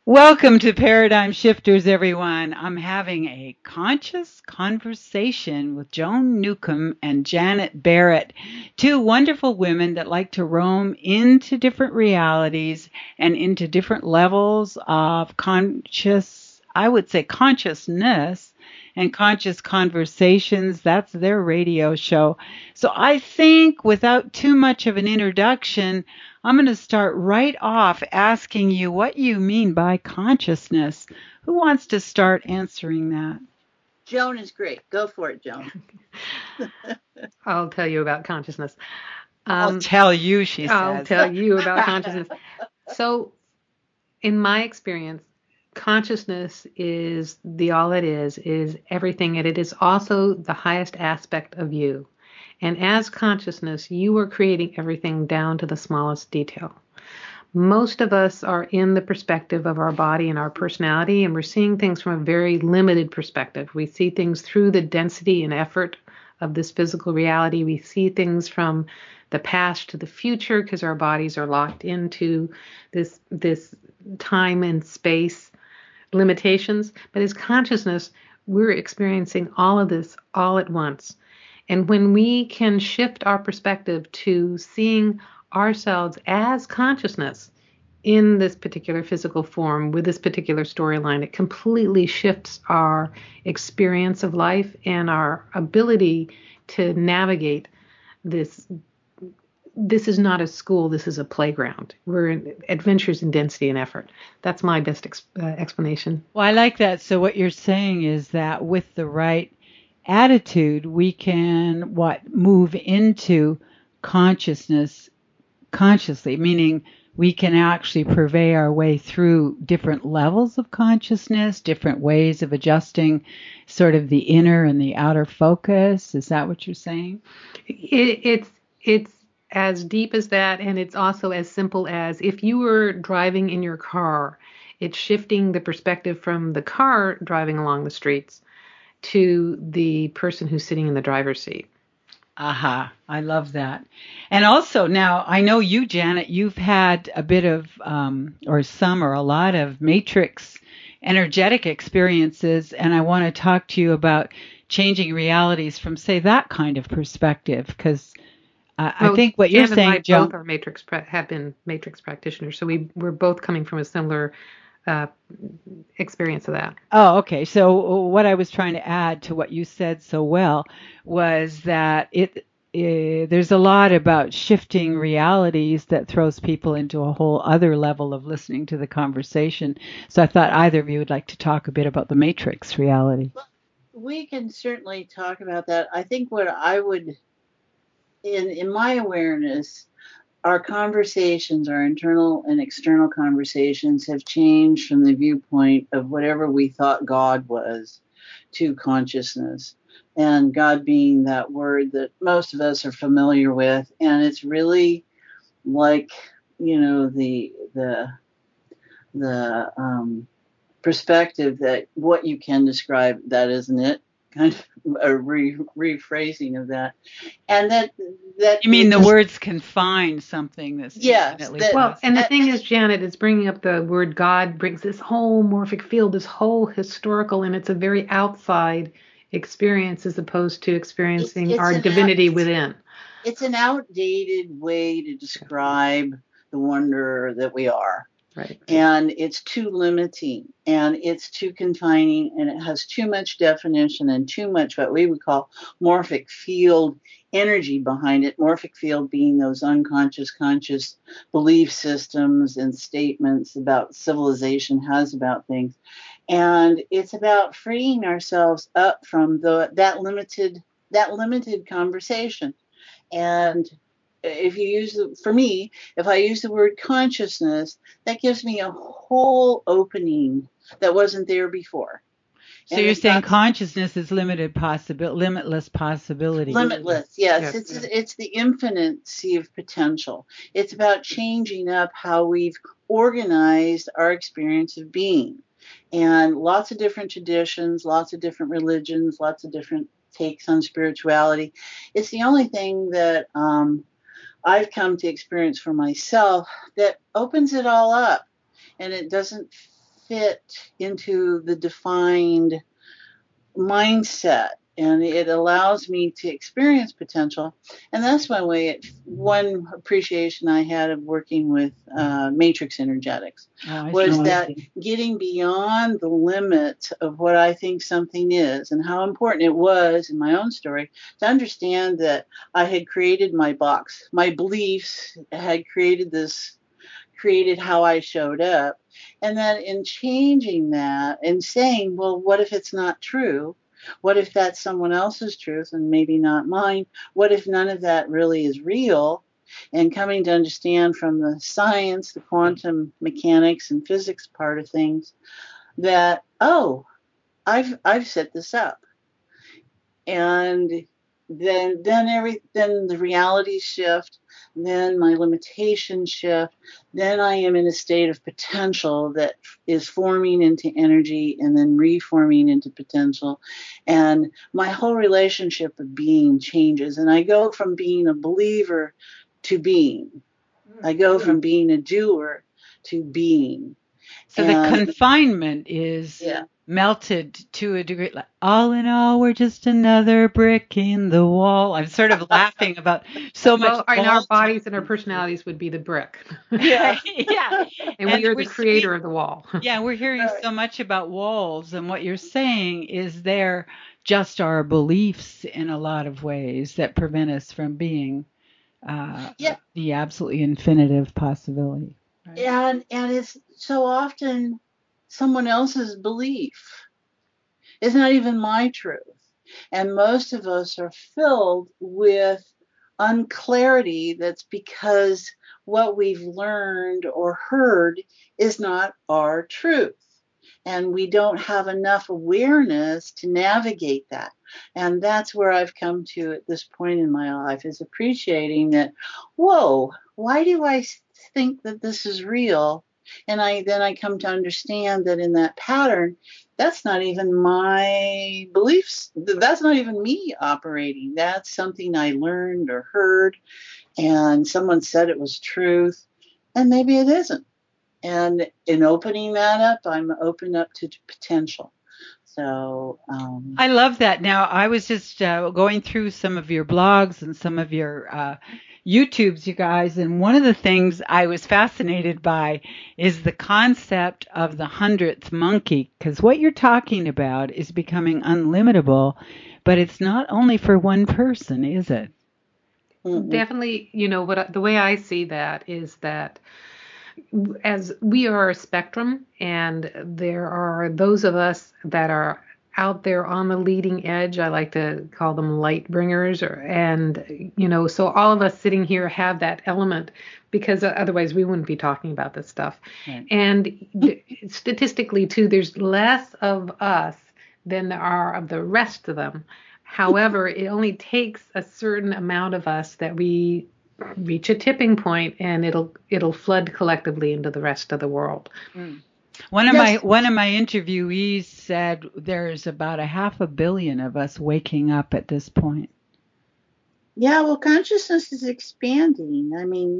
Welcome to Paradigm Shifters, everyone. I'm having a conscious conversation with Joan Newcomb and Janet Barrett, two wonderful women that like to roam into different realities and into different levels of I would say consciousness and conscious conversations. That's their radio show. So I think without too much of an introduction, I'm going to start right off asking you what you mean by consciousness. Who wants to start answering that? Joan is great. Go for it, Joan. I'll tell you about consciousness. I'll tell you, she I'll says. tell you about consciousness. So, in my experience, consciousness is the all it is everything, and it is also the highest aspect of you. And as consciousness, you are creating everything down to the smallest detail. Most of us are in the perspective of our body and our personality, and we're seeing things from a very limited perspective. We see things through the density and effort of this physical reality. We see things from the past to the future because our bodies are locked into this time and space limitations. But as consciousness, we're experiencing all of this all at once. And when we can shift our perspective to seeing ourselves as consciousness in this particular physical form with this particular storyline, it completely shifts our experience of life and our ability to navigate this. This is not a school, this is a playground. We're in adventures in density and effort. That's my best explanation. Well, I like that. So what you're saying is that with the right attitude, we can move into consciousness consciously, meaning we can actually purvey our way through different levels of consciousness, different ways of adjusting sort of the inner and the outer focus. Is that what you're saying? It's as deep as that, and it's also as simple as if you were driving in your car, it's shifting the perspective from the car driving along the streets to the person who's sitting in the driver's seat. Aha, I love that. And also now, I know you, Janet, you've had a bit of, or a lot of matrix energetic experiences, and I want to talk to you about changing realities from, say, that kind of perspective, because I think what you're Jan saying, and I Joan. both have been matrix practitioners, so we're both coming from a similar experience of that. Oh, okay. So what I was trying to add to what you said so well was that there's a lot about shifting realities that throws people into a whole other level of listening to the conversation. So I thought either of you would like to talk a bit about the matrix reality. Well, we can certainly talk about that. I think what I would, in my awareness, our conversations, our internal and external conversations have changed from the viewpoint of whatever we thought God was to consciousness. And God being that word that most of us are familiar with. And it's really like, the perspective that what you can describe, that isn't it, kind of a rephrasing of that. And that You mean the words confine something that's infinitely well, and the thing is, Janet, is bringing up the word God brings this whole morphic field, this whole historical, and it's a very outside experience as opposed to experiencing our divinity within. It's an outdated way to describe the wonder that we are. Right. And it's too limiting and it's too confining and it has too much definition and too much what we would call morphic field energy behind it. Morphic field being those unconscious, conscious belief systems and statements about civilization has about things. And it's about freeing ourselves up from that limited conversation. And if I use the word consciousness, that gives me a whole opening that wasn't there before. So you're saying consciousness is limitless possibility. Limitless, yes. It's the infinite sea of potential. It's about changing up how we've organized our experience of being. And lots of different traditions, lots of different religions, lots of different takes on spirituality. It's the only thing that I've come to experience for myself that opens it all up, and it doesn't fit into the defined mindset, and it allows me to experience potential. And that's one appreciation I had of working with matrix energetics was that getting beyond the limits of what I think something is, and how important it was in my own story to understand that I had created my box. My beliefs had created how I showed up. And then in changing that and saying, well, what if it's not true? What if that's someone else's truth and maybe not mine? What if none of that really is real? And coming to understand from the science, the quantum mechanics and physics part of things that, oh, I've set this up. And then the realities shift, then my limitations shift, then I am in a state of potential that is forming into energy and then reforming into potential. And my whole relationship of being changes. And I go from being a believer to being. I go from being a doer to being. So the confinement is melted to a degree. Like, all in all, we're just another brick in the wall. I'm sort of laughing about so much. And our bodies and our personalities would be the brick. Yeah. And we are the creator of the wall. Yeah, we're hearing so much about walls, and what you're saying is they're just our beliefs in a lot of ways that prevent us from being the absolutely infinitive possibility. Right? And it's so often someone else's belief. It's not even my truth. And most of us are filled with unclarity that's because what we've learned or heard is not our truth. And we don't have enough awareness to navigate that. And that's where I've come to at this point in my life, is appreciating that, whoa, why do I think that this is real? And then I come to understand that in that pattern, that's not even my beliefs. That's not even me operating. That's something I learned or heard, and someone said it was truth, and maybe it isn't. And in opening that up, I'm open up to potential. So I love that. Now, I was just going through some of your blogs and some of your YouTubes, you guys, and one of the things I was fascinated by is the concept of the 100th monkey, because what you're talking about is becoming unlimitable, but it's not only for one person, is it? Mm-hmm. Definitely, the way I see that is that as we are a spectrum, and there are those of us that are out there on the leading edge. I like to call them light bringers, so all of us sitting here have that element, because otherwise we wouldn't be talking about this stuff. Right. And statistically too, there's less of us than there are of the rest of them. However, it only takes a certain amount of us that we reach a tipping point, and it'll flood collectively into the rest of the world. Mm. One of my interviewees said there's about 500 million of us waking up at this point. Yeah, well, consciousness is expanding. I mean,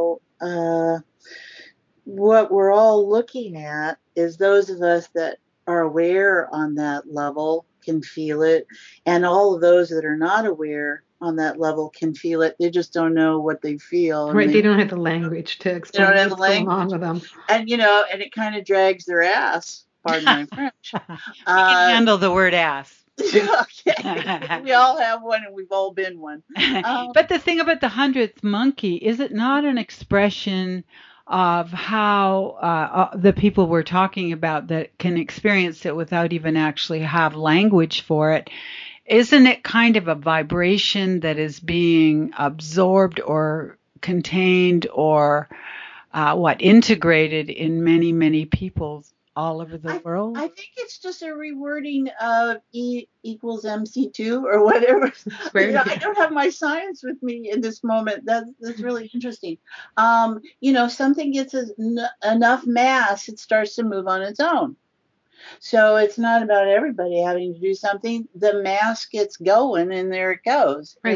what we're all looking at is those of us that are aware on that level can feel it, and all of those that are not aware on that level can feel it. They just don't know what they feel. Right, they don't have the language to explain what's going on with them. And, and it kind of drags their ass, pardon my French. You can handle the word ass. Okay. We all have one, and we've all been one. But the thing about the 100th monkey, is it not an expression of how the people we're talking about that can experience it without even actually have language for it? Isn't it kind of a vibration that is being absorbed or contained or integrated in many, many people all over the world? I think it's just a rewording of E equals MC2 or whatever. I don't have my science with me in this moment. That's really interesting. Something gets enough mass, it starts to move on its own. So it's not about everybody having to do something. The mass gets going, and there it goes. Right.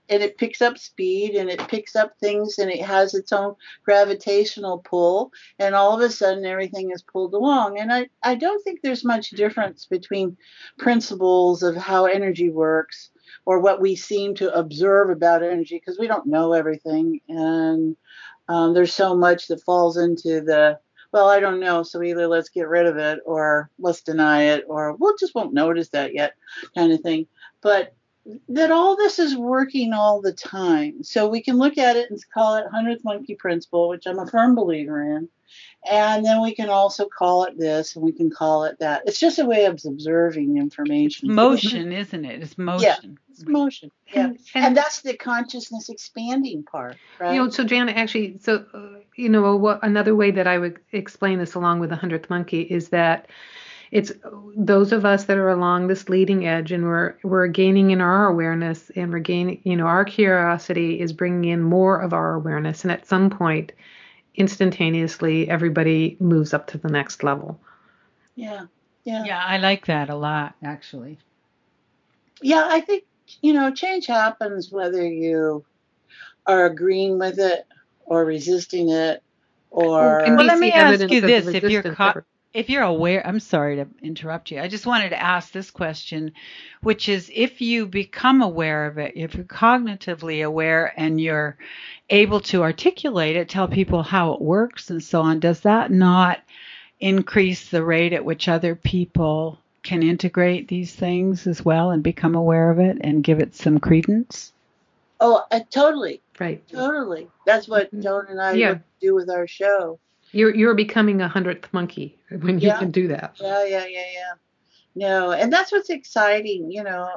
and it picks up speed and it picks up things and it has its own gravitational pull, and all of a sudden everything is pulled along. And I don't think there's much difference between principles of how energy works or what we seem to observe about energy, because we don't know everything. And there's so much that falls into the, well, I don't know, so either let's get rid of it or let's deny it or we'll just won't notice that yet kind of thing. But that all this is working all the time. So we can look at it and call it 100th monkey principle, which I'm a firm believer in. And then we can also call it this and we can call it that. It's just a way of observing information. It's motion, isn't it? It's motion. Yeah, it's motion. Yeah. And that's the consciousness expanding part, right? So Janet, actually, another way that I would explain this along with the 100th monkey is that it's those of us that are along this leading edge, and we're gaining in our awareness, and we're gaining, our curiosity is bringing in more of our awareness, and at some point, instantaneously, everybody moves up to the next level. Yeah, I like that a lot, actually. Yeah, I think change happens whether you are agreeing with it or resisting it, or. Well, let me ask you this: if you're aware, I'm sorry to interrupt you. I just wanted to ask this question, which is if you become aware of it, if you're cognitively aware and you're able to articulate it, tell people how it works and so on, does that not increase the rate at which other people can integrate these things as well and become aware of it and give it some credence? Oh, totally. Right. Totally. That's what Joan and I do with our show. You're becoming a 100th monkey when you can do that. Yeah. No, and that's what's exciting,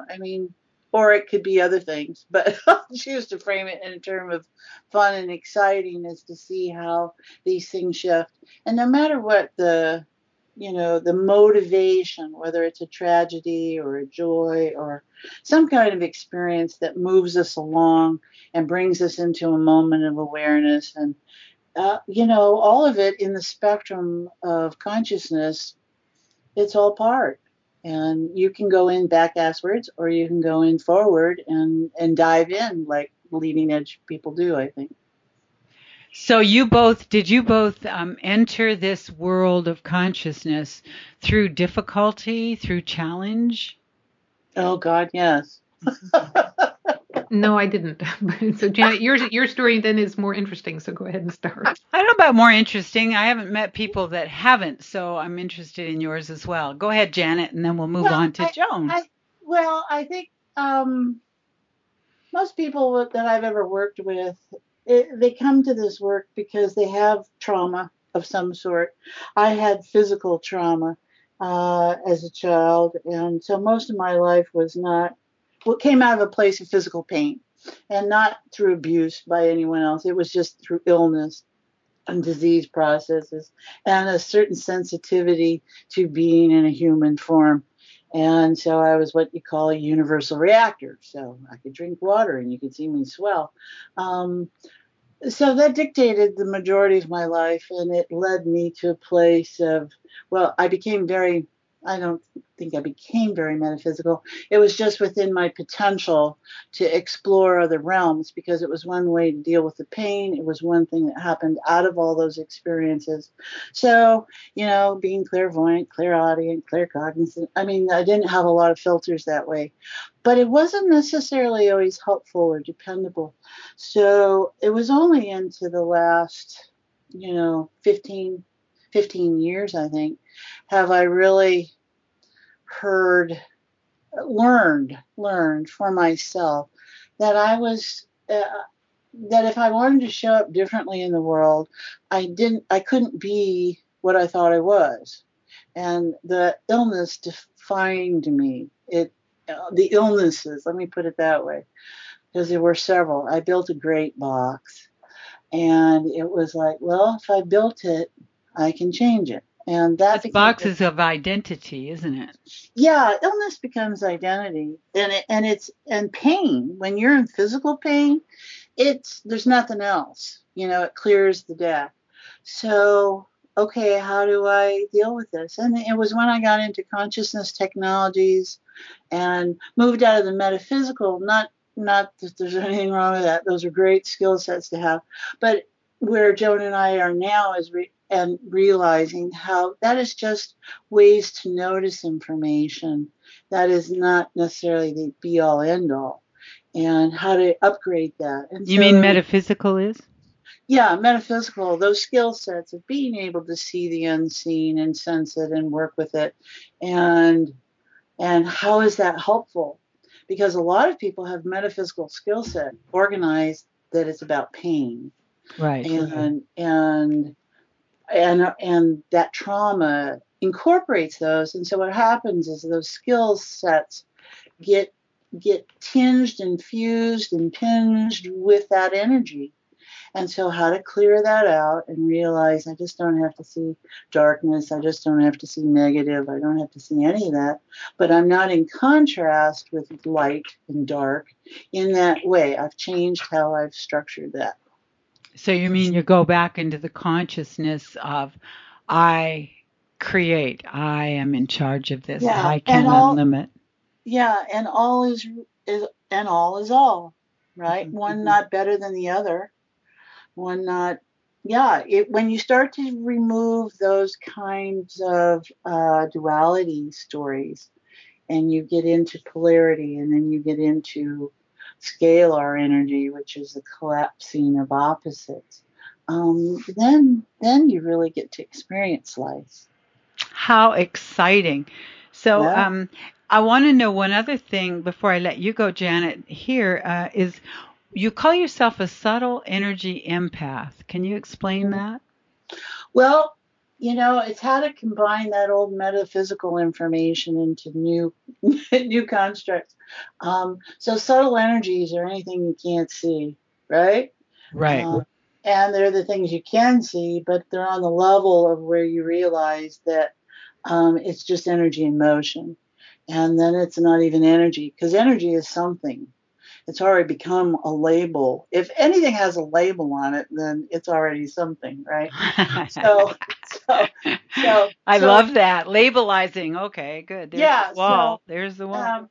or it could be other things, but I'll choose to frame it in terms of fun and exciting, is to see how these things shift. And no matter what the motivation, whether it's a tragedy or a joy or some kind of experience that moves us along and brings us into a moment of awareness, and all of it in the spectrum of consciousness, it's all part. And you can go in back-asswards or you can go in forward and dive in like leading edge people do, I think. So did you both enter this world of consciousness through difficulty, through challenge? Oh, God, yes. No, I didn't. So Janet, your story then is more interesting. So go ahead and start. I don't know about more interesting. I haven't met people that haven't, so I'm interested in yours as well. Go ahead, Janet, and then we'll move on to Joan. I think most people that I've ever worked with, they come to this work because they have trauma of some sort. I had physical trauma as a child, and so most of my life came out of a place of physical pain, and not through abuse by anyone else. It was just through illness and disease processes and a certain sensitivity to being in a human form. And so I was what you call a universal reactor. So I could drink water and you could see me swell. So that dictated the majority of my life, and it led me to a place of, I don't think I became very metaphysical. It was just within my potential to explore other realms, because it was one way to deal with the pain. It was one thing that happened out of all those experiences. So, being clairvoyant, clairaudient, claircognizant, I didn't have a lot of filters that way. But it wasn't necessarily always helpful or dependable. So it was only into the last, 15 years, I think, have I really learned for myself that I was, that if I wanted to show up differently in the world, I couldn't be what I thought I was. And the illness defined me. The illnesses, let me put it that way, because there were several. I built a great box, and it was like, well, if I built it, I can change it. And that's boxes of identity, isn't it? Yeah, illness becomes identity, and pain. When you're in physical pain, there's nothing else. It clears the deck. So, okay, how do I deal with this? And it was when I got into consciousness technologies and moved out of the metaphysical, not not that there's anything wrong with that. Those are great skill sets to have. But where Joan and I are now is realizing how that is just ways to notice information. That is not necessarily the be all end all, and how to upgrade that. And You mean metaphysical is? Yeah, metaphysical, those skill sets of being able to see the unseen and sense it and work with it. And how is that helpful? Because a lot of people have metaphysical skill set organized that it's about pain. Right. And that trauma incorporates those. And so what happens is those skill sets get tinged and fused and tinged with that energy. And so how to clear that out and realize I just don't have to see darkness. I just don't have to see negative. I don't have to see any of that. But I'm not in contrast with light and dark in that way. I've changed how I've structured that. So you mean you go back into the consciousness of I create. I am in charge of this. Yeah, I can unlimit. Yeah, and all is all, right? Mm-hmm. One not better than the other. One not, yeah. When you start to remove those kinds of duality stories, and you get into polarity, and then you get into scalar energy, which is the collapsing of opposites, then you really get to experience life. How exciting! So, yeah. I want to know one other thing before I let you go, Janet. Here is. You call yourself a subtle energy empath. Can you explain that? Well, it's how to combine that old metaphysical information into new constructs. So subtle energies are anything you can't see, right? Right. And they're the things you can see, but they're on the level of where you realize that it's just energy in motion. And then it's not even energy, because energy is something. It's already become a label. If anything has a label on it, then it's already something, right? So I love that. Labelizing. Okay, good. There's the wall. There's the wall.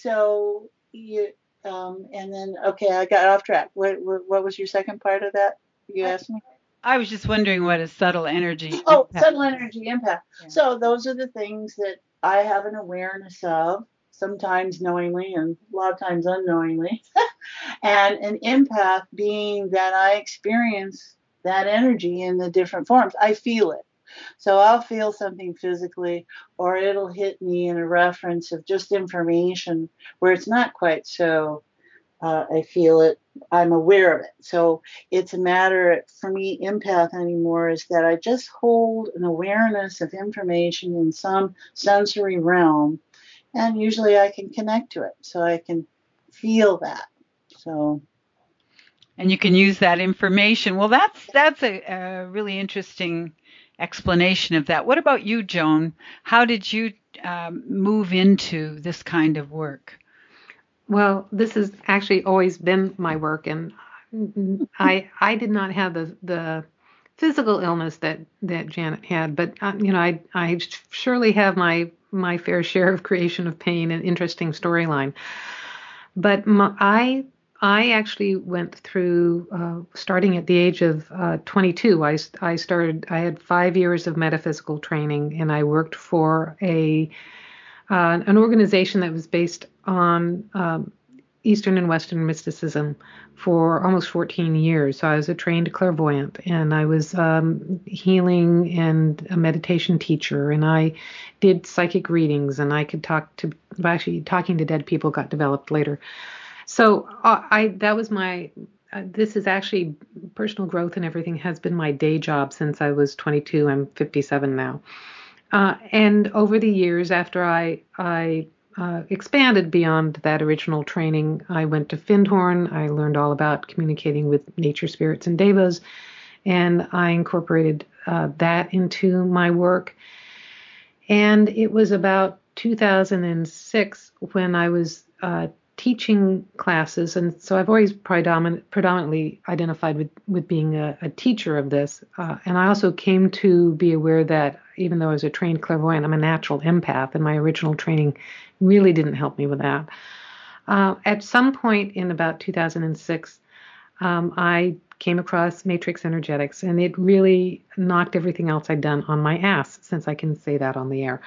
And then, okay, I got off track. What was your second part of that you asked me? I was just wondering what a subtle energy impact. Subtle energy impact. Yeah. So those are the things that I have an awareness of, sometimes knowingly and a lot of times unknowingly. And an empath being that I experience that energy in the different forms. I feel it. So I'll feel something physically, or it'll hit me in a reference of just information where it's not quite so I feel it, I'm aware of it. So it's a matter, for me, empath anymore is that I just hold an awareness of information in some sensory realm, and usually I can connect to it, so I can feel that. So, and you can use that information. Well, that's a really interesting explanation of that. What about you, Joan? How did you move into this kind of work? Well, this has actually always been my work, and I did not have the physical illness that Janet had, but I surely have my fair share of creation of pain and interesting storyline. But I actually went through starting at the age of 22. I had 5 years of metaphysical training, and I worked for an organization that was based on Eastern and Western mysticism for almost 14 years. So I was a trained clairvoyant, and I was healing and a meditation teacher, and I did psychic readings, and I could talking to dead people got developed later. So that was my, this is actually personal growth and everything has been my day job since I was 22. I'm 57 now. And over the years, after I expanded beyond that original training, I went to Findhorn. I learned all about communicating with nature spirits and devas, and I incorporated that into my work. And it was about 2006 when I was teaching classes, and so I've always predominantly identified with being a teacher of this. And I also came to be aware that even though I was a trained clairvoyant, I'm a natural empath, and my original training really didn't help me with that. At some point in about 2006, I came across Matrix Energetics, and it really knocked everything else I'd done on my ass, since I can say that on the air.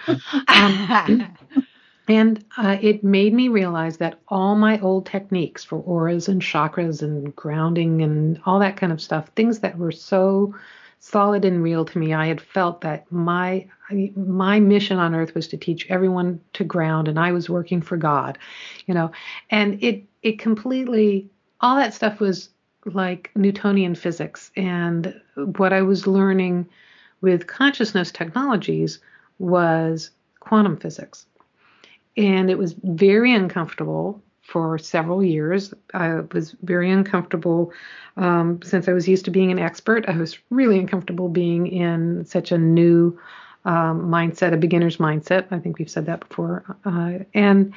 And it made me realize that all my old techniques for auras and chakras and grounding and all that kind of stuff, things that were so solid and real to me, I had felt that my mission on earth was to teach everyone to ground, and I was working for God, and it completely, all that stuff was like Newtonian physics. And what I was learning with consciousness technologies was quantum physics. And it was very uncomfortable for several years. I was very uncomfortable since I was used to being an expert. I was really uncomfortable being in such a new mindset, a beginner's mindset. I think we've said that before. And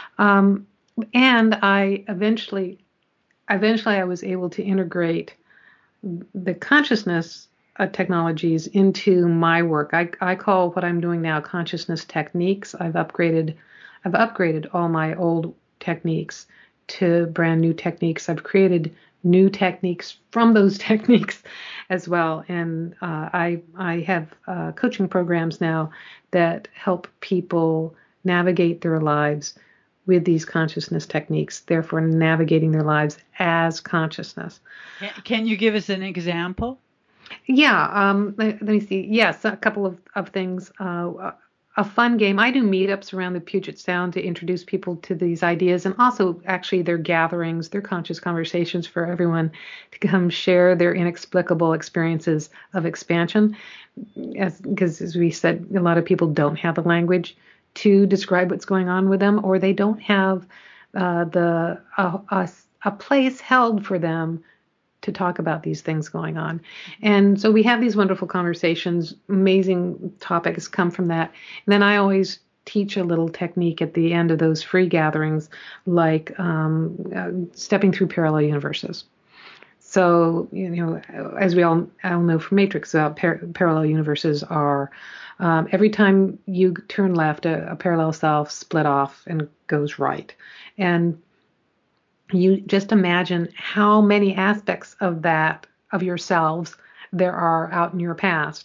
I eventually I was able to integrate the consciousness technologies into my work. I call what I'm doing now consciousness techniques. I've upgraded all my old techniques to brand new techniques. I've created new techniques from those techniques as well. And I have coaching programs now that help people navigate their lives with these consciousness techniques, therefore navigating their lives as consciousness. Can you give us an example? Yeah. Let me see. Yes, a couple of things. A fun game. I do meetups around the Puget Sound to introduce people to these ideas, and also actually they're gatherings, they're conscious conversations for everyone to come share their inexplicable experiences of expansion. Because as we said, a lot of people don't have the language to describe what's going on with them, or they don't have a place held for them to talk about these things going on. And so we have these wonderful conversations. Amazing topics come from that. And then I always teach a little technique at the end of those free gatherings, like stepping through parallel universes. So, as we all know from Matrix, parallel universes are every time you turn left, a parallel self split off and goes right. And you just imagine how many aspects of that, of yourselves, there are out in your past,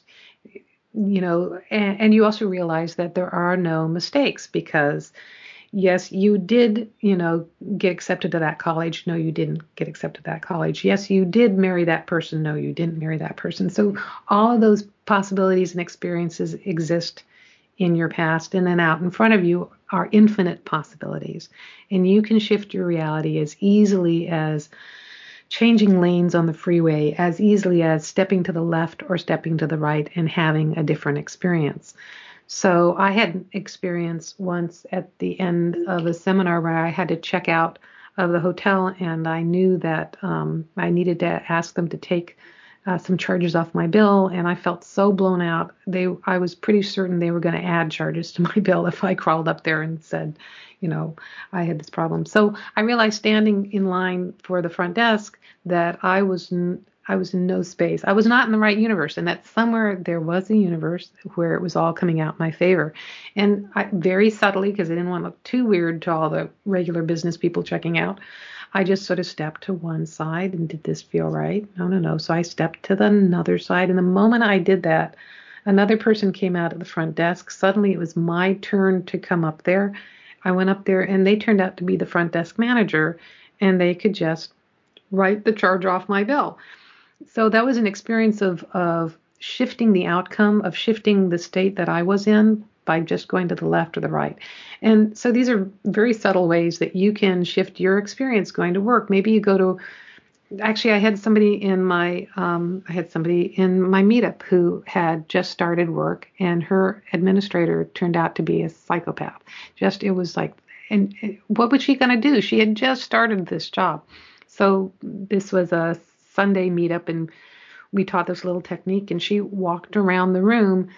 and you also realize that there are no mistakes, because yes, you did, get accepted to that college. No, you didn't get accepted to that college. Yes, you did marry that person. No, you didn't marry that person. So all of those possibilities and experiences exist in your past, and then out in front of you are infinite possibilities. And you can shift your reality as easily as changing lanes on the freeway, as easily as stepping to the left or stepping to the right and having a different experience. So I had an experience once at the end of a seminar where I had to check out of the hotel, and I knew that I needed to ask them to take some charges off my bill, and I felt so blown out. I was pretty certain they were going to add charges to my bill if I crawled up there and said, I had this problem. So I realized standing in line for the front desk that I was in no space. I was not in the right universe, and that somewhere there was a universe where it was all coming out in my favor. And I, very subtly, because I didn't want to look too weird to all the regular business people checking out, I just sort of stepped to one side and did this feel right? No. So I stepped to the other side. And the moment I did that, another person came out at the front desk. Suddenly it was my turn to come up there. I went up there, and they turned out to be the front desk manager, and they could just write the charge off my bill. So that was an experience of shifting the outcome, of shifting the state that I was in by just going to the left or the right. And so these are very subtle ways that you can shift your experience going to work. Maybe you go to, actually I had somebody in my meetup who had just started work, and her administrator turned out to be a psychopath. It was like, and what was she going to do? She had just started this job. So this was a Sunday meetup, and we taught this little technique, and she walked around the room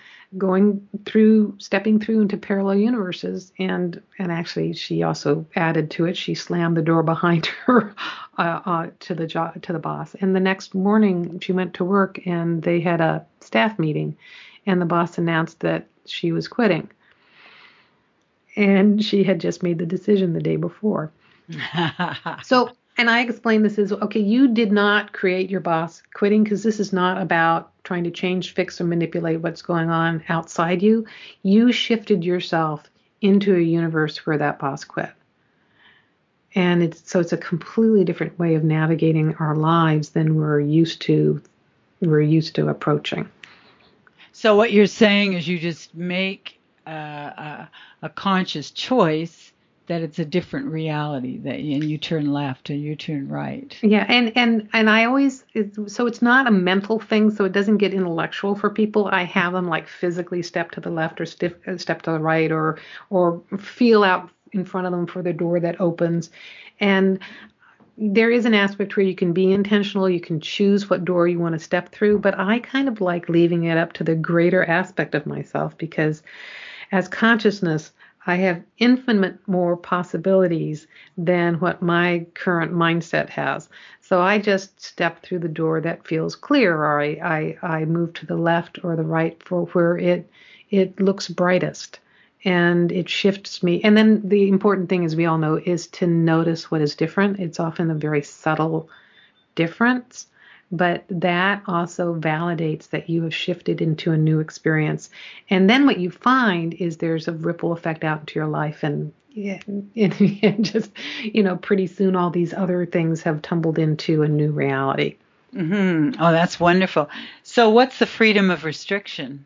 stepping through into parallel universes, and actually she also added to it. She slammed the door behind her to the boss. And the next morning she went to work, and they had a staff meeting, and the boss announced that she was quitting, and she had just made the decision the day before. So, and I explain this as, okay, you did not create your boss quitting, because this is not about trying to change, fix, or manipulate what's going on outside you. You shifted yourself into a universe where that boss quit. And it's a completely different way of navigating our lives than we're used to approaching. So what you're saying is you just make a conscious choice that it's a different reality, that and you turn left and you turn right. Yeah, and I always, so it's not a mental thing, so it doesn't get intellectual for people. I have them like physically step to the left or step to the right, or feel out in front of them for the door that opens. And there is an aspect where you can be intentional, you can choose what door you want to step through, but I kind of like leaving it up to the greater aspect of myself, because as consciousness, I have infinite more possibilities than what my current mindset has. So I just step through the door that feels clear, or I move to the left or the right for where it looks brightest, and it shifts me. And then the important thing, as we all know, is to notice what is different. It's often a very subtle difference, but that also validates that you have shifted into a new experience. And then what you find is there's a ripple effect out into your life, and just, pretty soon all these other things have tumbled into a new reality. Mm-hmm. Oh, that's wonderful. So what's the freedom of restriction?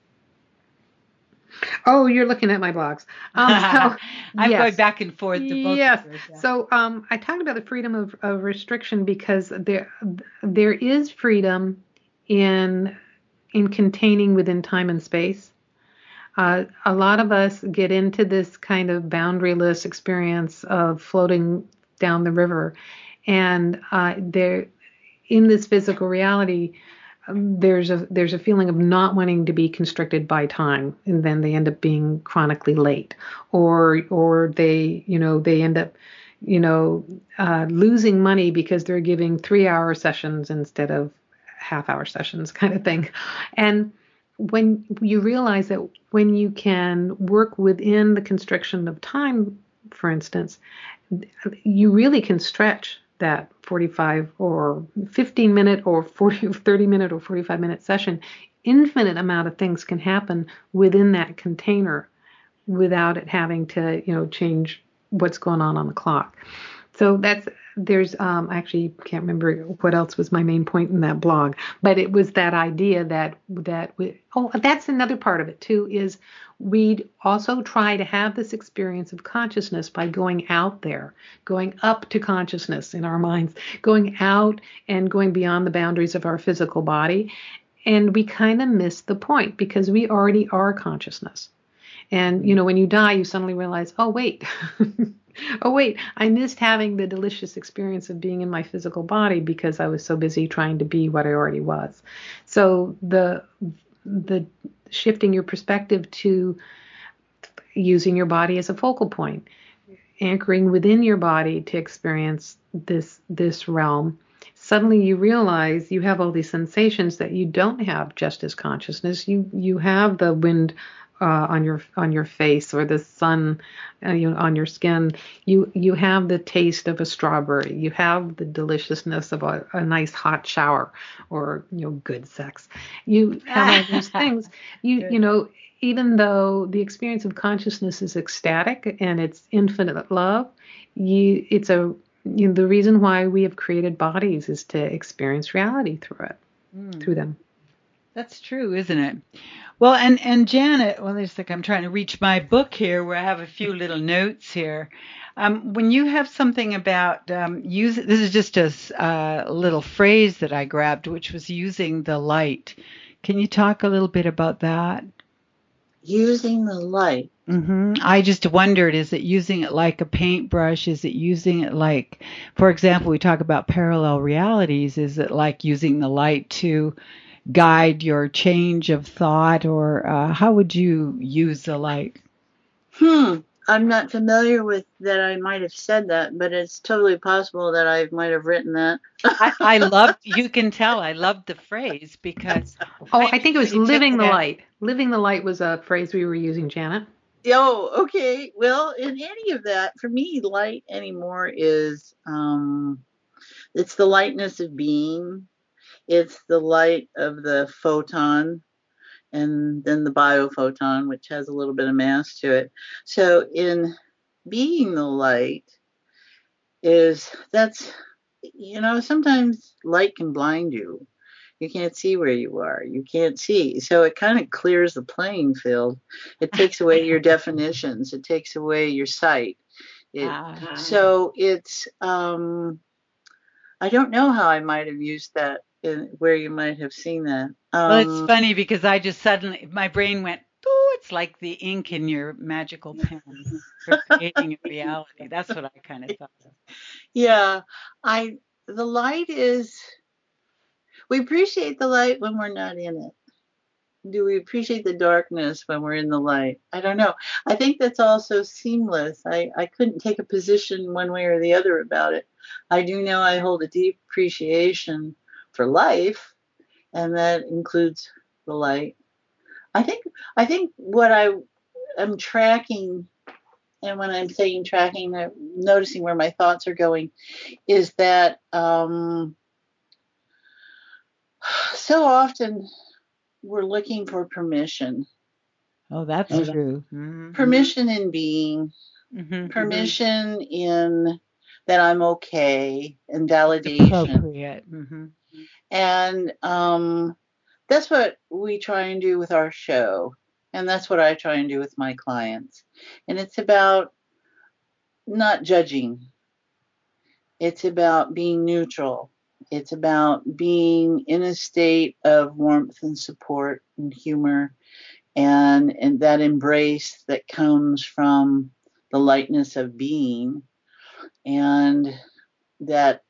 Oh, you're looking at my blogs. I'm going back and forth to both. Yes. Of those, yeah. So I talked about the freedom of restriction, because there is freedom in containing within time and space. A lot of us get into this kind of boundaryless experience of floating down the river, and there, in this physical reality, there's a feeling of not wanting to be constricted by time, and then they end up being chronically late, or they end up losing money because they're giving 3-hour sessions instead of half-hour sessions, kind of thing. And when you realize that when you can work within the constriction of time, for instance, you really can stretch that 45 or 15 minute or 40 or 30 minute or 45 minute session. Infinite amount of things can happen within that container without it having to, change what's going on the clock. So there's I actually can't remember what else was my main point in that blog, but it was that idea that that's another part of it too, is we'd also try to have this experience of consciousness by going out there, going up to consciousness in our minds, going out and going beyond the boundaries of our physical body. And we kind of miss the point, because we already are consciousness. And, when you die, you suddenly realize, oh, wait, I missed having the delicious experience of being in my physical body because I was so busy trying to be what I already was. So the shifting your perspective to using your body as a focal point, anchoring within your body to experience this realm, suddenly you realize you have all these sensations that you don't have just as consciousness. You have the wind on your face, or the sun on your skin. You have the taste of a strawberry. You have the deliciousness of a nice hot shower, or good sex. You have all these things. Even though the experience of consciousness is ecstatic and it's infinite love, the reason why we have created bodies is to experience reality through it, through them. That's true, isn't it? Well, and Janet, there's I'm trying to reach my book here where I have a few little notes here. When you have something about this is just a little phrase that I grabbed, which was using the light. Can you talk a little bit about that? Using the light. Mm-hmm. I just wondered, is it using it like a paintbrush? Is it using it like, for example, we talk about parallel realities. Is it like using the light to guide your change of thought, or how would you use the light? I'm not familiar with that. I might have said that, but it's totally possible that I might have written that. I loved, you can tell I loved the phrase because. I think it was living the light. Living the light was a phrase we were using, Janet. Oh, okay. Well, in any of that, for me, light anymore is it's the lightness of being. It's the light of the photon and then the biophoton, which has a little bit of mass to it. So in being the light that's sometimes light can blind you. You can't see where you are. You can't see. So it kind of clears the playing field. It takes away your definitions. It takes away your sight. So it's I don't know how I might have used that where you might have seen that. Well, it's funny because I just suddenly, my brain went, oh, it's like the ink in your magical pen for creating a reality. That's what I kind of thought of. Yeah, the light we appreciate the light when we're not in it. Do we appreciate the darkness when we're in the light? I don't know. I think that's also seamless. I couldn't take a position one way or the other about it. I do know I hold a deep appreciation for life, and that includes the light. I think what I am tracking, and when I'm saying tracking, I'm noticing where my thoughts are going, is that so often we're looking for permission. Oh, that's true. Mm-hmm. Permission in being, permission in that I'm okay, and validation. Appropriate. Mm-hmm. And that's what we try and do with our show. And that's what I try and do with my clients. And it's about not judging. It's about being neutral. It's about being in a state of warmth and support and humor and that embrace that comes from the lightness of being, and that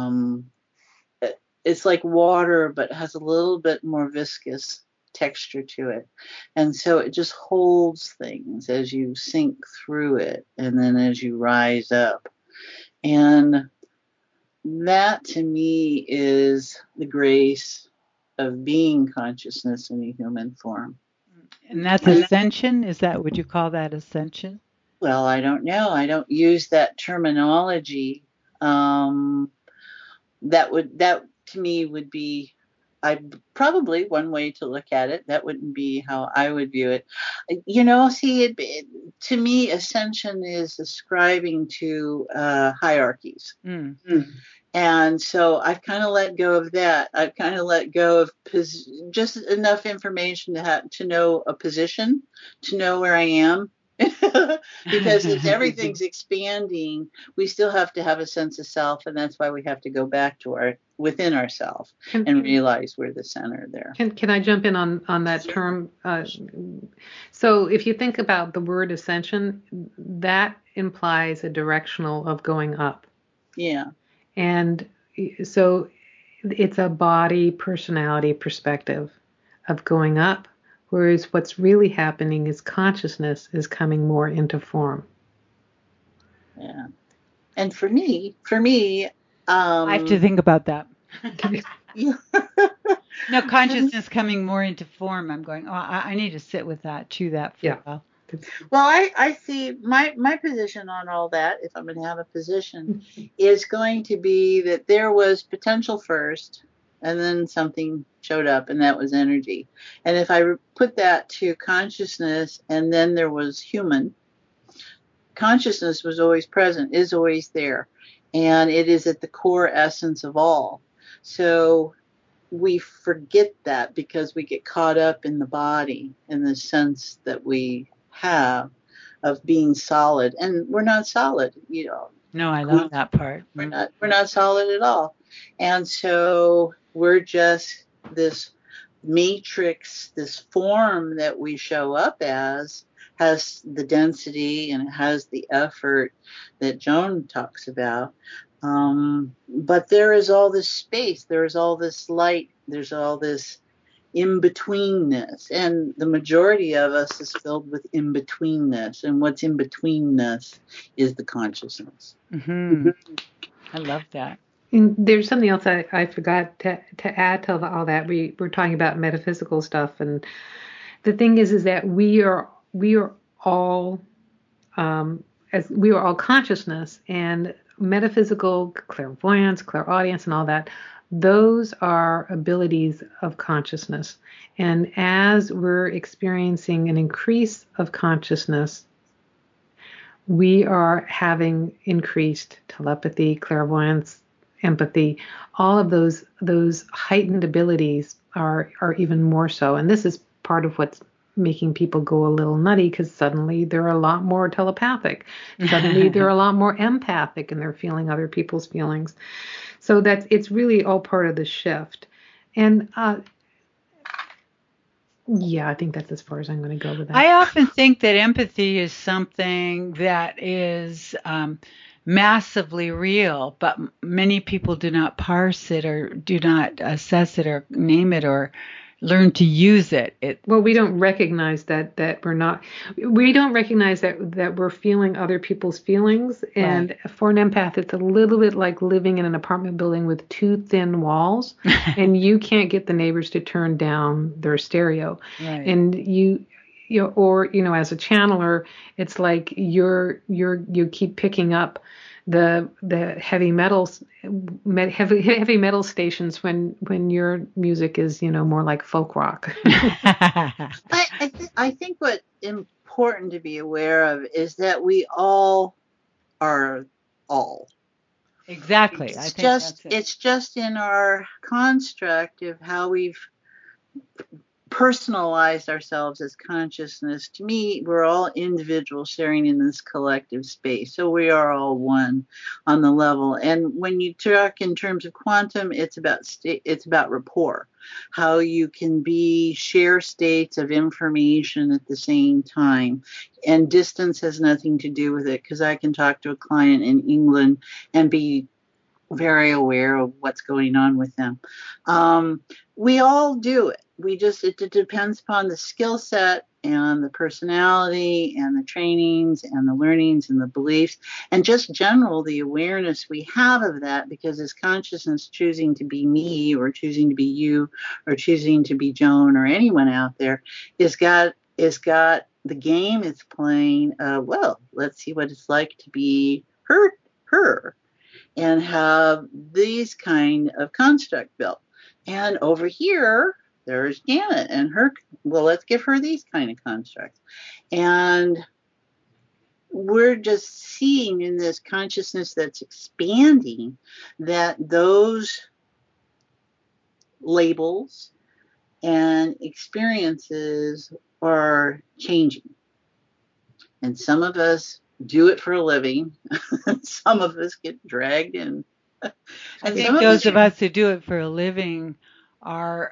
it's like water but has a little bit more viscous texture to it, and so it just holds things as you sink through it and then as you rise up. And that to me is the grace of being consciousness in a human form. And that's ascension? Is that, would you call that ascension? Well, I don't know. I don't use that terminology. That to me would be, probably one way to look at it. That wouldn't be how I would view it. To me, ascension is ascribing to hierarchies. And so I've kind of let go of that. I've kind of let go of just enough information to know a position, to know where I am. Because as everything's expanding, we still have to have a sense of self, and that's why we have to go back to within ourselves and realize we're the center there. Can I jump in on that term? So if you think about the word ascension, that implies a directional of going up. Yeah. And so it's a body personality perspective of going up, whereas what's really happening is consciousness is coming more into form. Yeah. And for me, I have to think about that. No, consciousness coming more into form. I'm going, I need to sit with that, chew that for a while. Well, I see my position on all that, if I'm going to have a position, is going to be that there was potential first, and then something showed up, and that was energy. And if I put that to consciousness, and then there was human, consciousness was always present, is always there, and it is at the core essence of all. So we forget that because we get caught up in the body, in the sense that we have of being solid, and we're not solid, No, I love that part. We're not solid at all, and so we're just this matrix, this form that we show up as has the density and it has the effort that Joan talks about, but there is all this space, there is all this light, there's all this in-betweenness, and the majority of us is filled with in-betweenness, and what's in-betweenness is the consciousness. Mm-hmm. I love that. And there's something else I forgot to add to all that. We're talking about metaphysical stuff, and the thing is that we are all as we are all consciousness, and metaphysical clairvoyance, clairaudience, and all that. Those are abilities of consciousness. And as we're experiencing an increase of consciousness, we are having increased telepathy, clairvoyance, empathy. All of those heightened abilities are even more so. And this is part of what's making people go a little nutty, because suddenly they're a lot more telepathic. Suddenly they're a lot more empathic, and they're feeling other people's feelings. So it's really all part of the shift. And yeah, I think that's as far as I'm going to go with that. I often think that empathy is something that is massively real, but many people do not parse it or do not assess it or name it or learn to use it. Well, we don't recognize that we don't recognize that we're feeling other people's feelings. And Right. For an empath, it's a little bit like living in an apartment building with too thin walls, and you can't get the neighbors to turn down their stereo. Right. And you as a channeler, it's like you keep picking up the heavy metal stations when your music is more like folk rock. I think what's important to be aware of is that we all are all. Exactly. It's just in our construct of how we've personalized ourselves as consciousness. To me, we're all individuals sharing in this collective space. So we are all one on the level. And when you talk in terms of quantum, it's about rapport, how you can share states of information at the same time. And distance has nothing to do with it, because I can talk to a client in England and be very aware of what's going on with them. We all do it. It depends upon the skill set and the personality and the trainings and the learnings and the beliefs and just the awareness we have of that, because as consciousness, choosing to be me or choosing to be you or choosing to be Joan or anyone out there is got the game it's playing. Well, let's see what it's like to be her and have these kind of construct built. And over here, there's Janet and let's give her these kind of constructs. And we're just seeing in this consciousness that's expanding that those labels and experiences are changing. And some of us do it for a living. Some of us get dragged in. And I think those of us who do it for a living are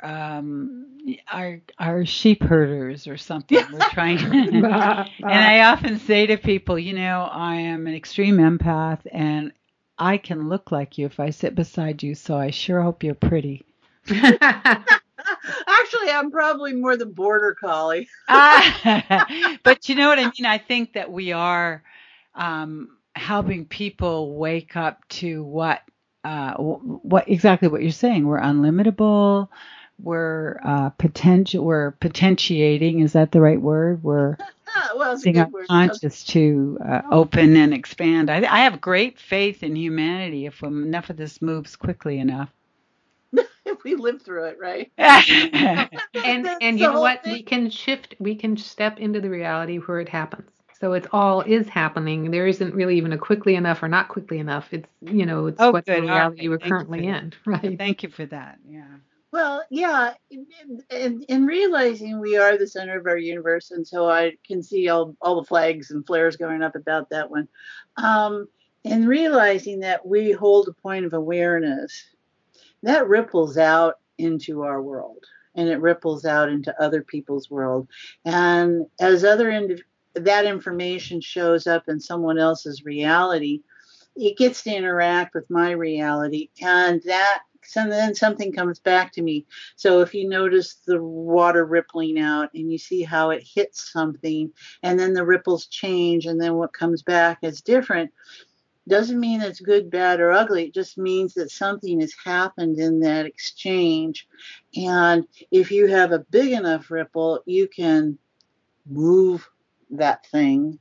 sheep herders or something. We're trying to, and I often say to people, I am an extreme empath and I can look like you if I sit beside you, so I sure hope you're pretty. Actually, I'm probably more the border collie. But you know what I mean? I think that we are helping people wake up to what exactly what you're saying. We're unlimitable. We're we're potentiating. Is that the right word? We're using our conscious to open and expand. I have great faith in humanity if enough of this moves quickly enough. If we live through it, right? and you know what? We can step into the reality where it happens. So it all is happening. There isn't really even a quickly enough or not quickly enough. It's what's the reality we're currently in, right? Thank you for that. Yeah. Well, yeah, in realizing we are the center of our universe, and so I can see all the flags and flares going up about that one. In realizing that we hold a point of awareness, that ripples out into our world, and it ripples out into other people's world. And as that information shows up in someone else's reality, it gets to interact with my reality, and then something comes back to me. So if you notice the water rippling out and you see how it hits something and then the ripples change and then what comes back is different, doesn't mean it's good, bad, or ugly. It just means that something has happened in that exchange. And if you have a big enough ripple, you can move that thing.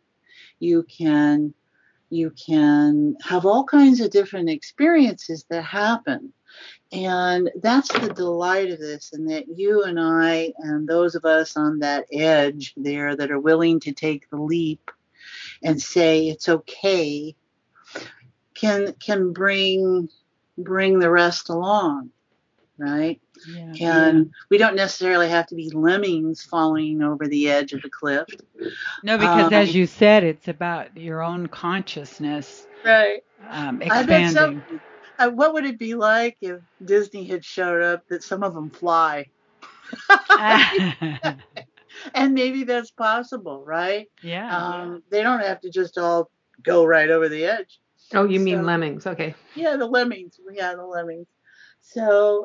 You can have all kinds of different experiences that happen. And that's the delight of this, and that you and I and those of us on that edge there that are willing to take the leap and say it's okay can bring the rest along, right? Yeah. And we don't necessarily have to be lemmings falling over the edge of the cliff. No, because as you said, it's about your own consciousness Right. expanding. What would it be like if Disney had showed up that some of them fly? And maybe that's possible, right? Yeah. They don't have to just all go right over the edge. Oh, you mean lemmings? Okay. Yeah, the lemmings. Yeah, the lemmings. So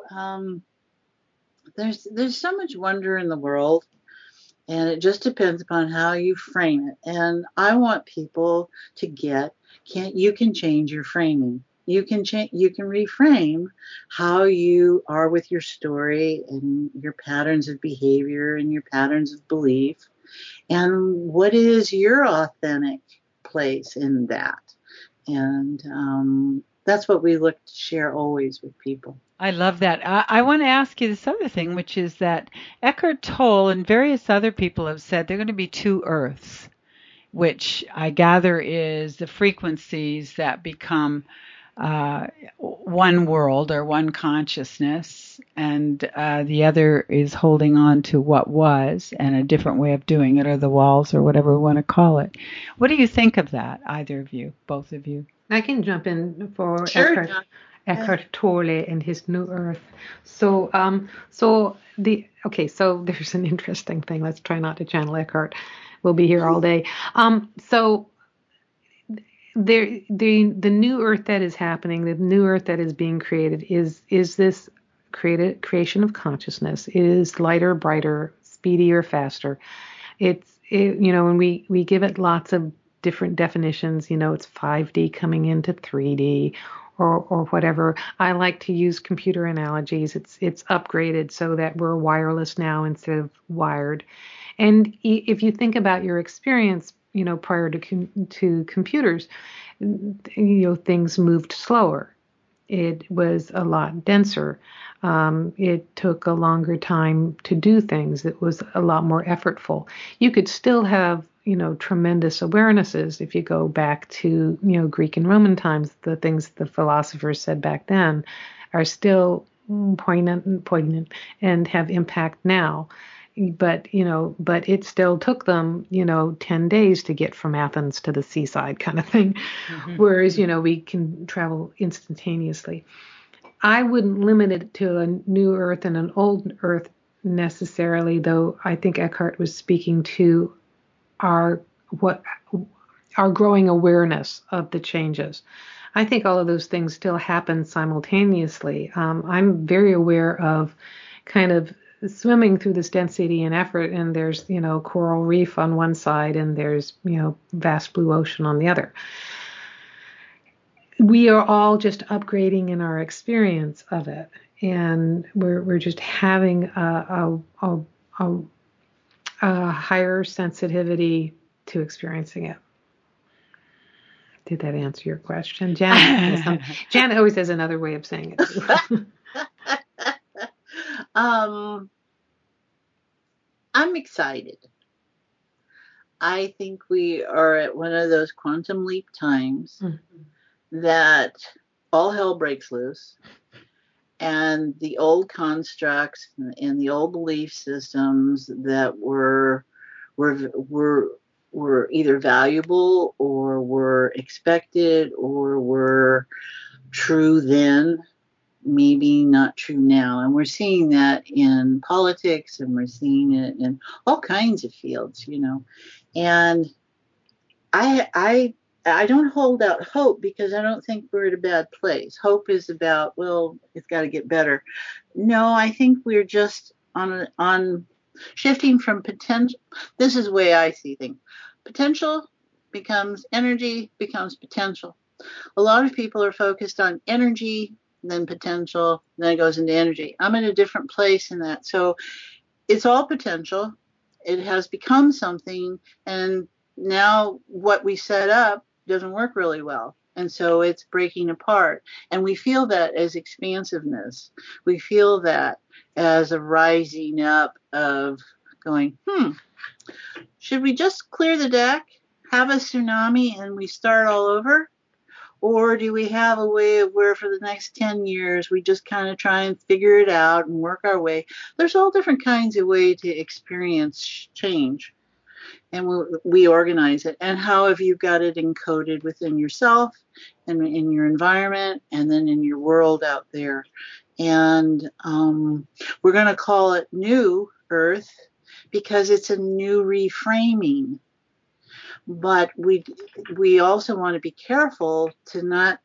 there's so much wonder in the world, and it just depends upon how you frame it. And I want people to get you can change your framing. You can reframe how you are with your story and your patterns of behavior and your patterns of belief, and what is your authentic place in that. And that's what we look to share always with people. I love that. I want to ask you this other thing, which is that Eckhart Tolle and various other people have said there are going to be two Earths, which I gather is the frequencies that become one world or one consciousness, and the other is holding on to what was and a different way of doing it, or the walls, or whatever we want to call it. What do you think of that, either of you, both of you? I can jump in for Sure. Eckhart Tolle and his New Earth. So there's an interesting thing. Let's try not to channel Eckhart. We'll be here all day. So the new Earth that is happening, the new Earth that is being created is this creation of consciousness. It is lighter, brighter, speedier, faster. When we give it lots of different definitions, it's 5D coming into 3D or whatever. I like to use computer analogies. It's upgraded so that we're wireless now instead of wired. And if you think about your experience, prior to computers, things moved slower. It was a lot denser. It took a longer time to do things. It was a lot more effortful. You could still have, tremendous awarenesses if you go back to, Greek and Roman times. The things the philosophers said back then are still poignant and have impact now. But it still took them, 10 days to get from Athens to the seaside kind of thing. Mm-hmm. Whereas, we can travel instantaneously. I wouldn't limit it to a new Earth and an old Earth necessarily, though I think Eckhart was speaking to our growing awareness of the changes. I think all of those things still happen simultaneously. I'm very aware of kind of swimming through this density and effort, and there's, coral reef on one side and there's, vast blue ocean on the other. We are all just upgrading in our experience of it, and we're just having a higher sensitivity to experiencing it. Did that answer your question, Janet? Janet always has another way of saying it too. I'm excited. I think we are at one of those quantum leap times that all hell breaks loose, and the old constructs and the old belief systems that were either valuable or were expected or were true then, maybe not true now. And we're seeing that in politics, and we're seeing it in all kinds of fields, And I don't hold out hope, because I don't think we're at a bad place. Hope is about, well, it's got to get better. No, I think we're just on shifting from potential. This is the way I see things. Potential becomes energy, becomes potential. A lot of people are focused on energy, then potential, then it goes into energy. I'm in a different place in that. So it's all potential. It has become something, and now what we set up doesn't work really well. And so it's breaking apart. And we feel that as expansiveness. We feel that as a rising up of going, should we just clear the deck, have a tsunami, and we start all over? Or do we have a way of where for the next 10 years we just kind of try and figure it out and work our way? There's all different kinds of ways to experience change. And we organize it. And how have you got it encoded within yourself and in your environment and then in your world out there? And we're going to call it New Earth because it's a new reframing. But we also want to be careful to not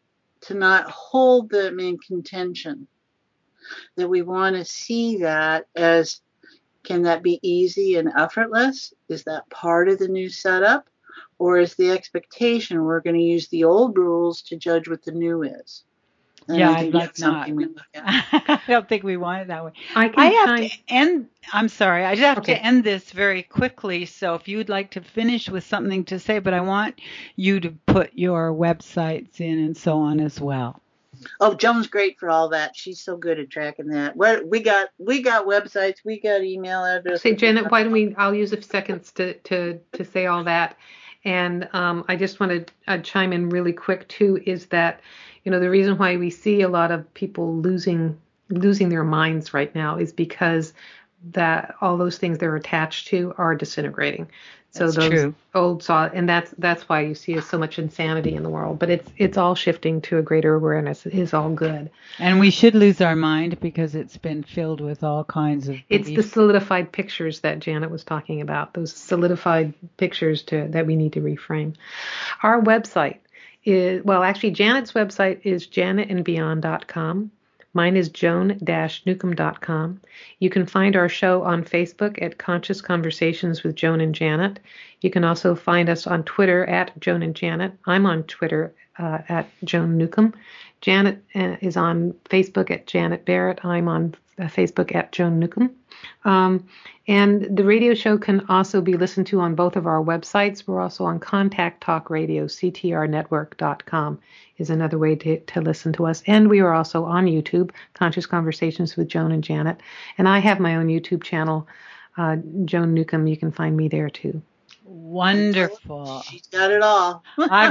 hold them in contention. That we want to see that as, can that be easy and effortless? Is that part of the new setup? Or is the expectation we're going to use the old rules to judge what the new is? And Yeah, I think I'd like that's something we not. look at. I don't think we want it that way. I I can have chime. to end. I'm sorry. I just have to Okay. end this very quickly. So if you'd like to finish with something to say, but I want you to put your websites in and so on as well. Oh, Joan's great for all that. She's so good at tracking that. We got websites, we got email addresses. Say, Janet, why don't we? I'll use a few seconds to say all that, and I just want to chime in really quick too. Is that the reason why we see a lot of people losing their minds right now is because that all those things they're attached to are disintegrating. So That's those true. old and that's why you see so much insanity in the world. But it's all shifting to a greater awareness. It is all good. And we should lose our mind because it's been filled with all kinds of It's the beliefs. solidified pictures that Janet was talking about. Those solidified pictures that we need to reframe. Our website is, well, actually, Janet's website is janetandbeyond.com. Mine is joan-newcomb.com. You can find our show on Facebook at Conscious Conversations with Joan and Janet. You can also find us on Twitter at Joan and Janet. I'm on Twitter at Joan Newcomb. Janet is on Facebook at Janet Barrett. I'm on Facebook at Joan Newcomb. And the radio show can also be listened to on both of our websites. We're also on Contact Talk Radio, ctrnetwork.com is another way to listen to us. And we are also on YouTube, Conscious Conversations with Joan and Janet. And I have my own YouTube channel, Joan Newcomb. You can find me there too. Wonderful. She's got it all.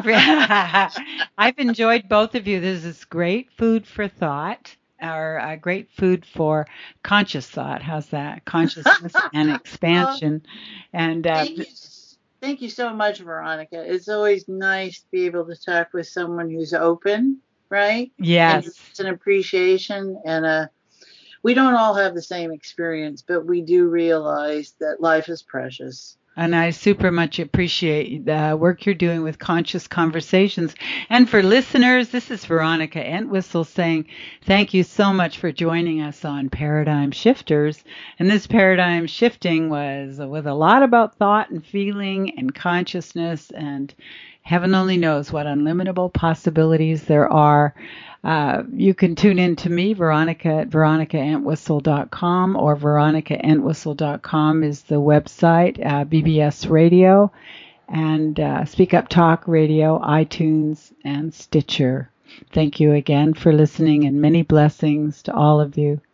I've enjoyed both of you. This is great food for thought, or great food for conscious thought. How's that? Consciousness and expansion. And Thank you so much, Veronica. It's always nice to be able to talk with someone who's open, right? yes. And it's an appreciation and we don't all have the same experience, but we do realize that life is precious. And I super much appreciate the work you're doing with Conscious Conversations. And for listeners, this is Veronica Entwistle saying thank you so much for joining us on Paradigm Shifters. And this paradigm shifting was with a lot about thought and feeling and consciousness, and heaven only knows what unlimitable possibilities there are. You can tune in to me, Veronica, at veronicaentwistle.com, or veronicaentwistle.com is the website, BBS Radio, and Speak Up Talk Radio, iTunes, and Stitcher. Thank you again for listening, and many blessings to all of you.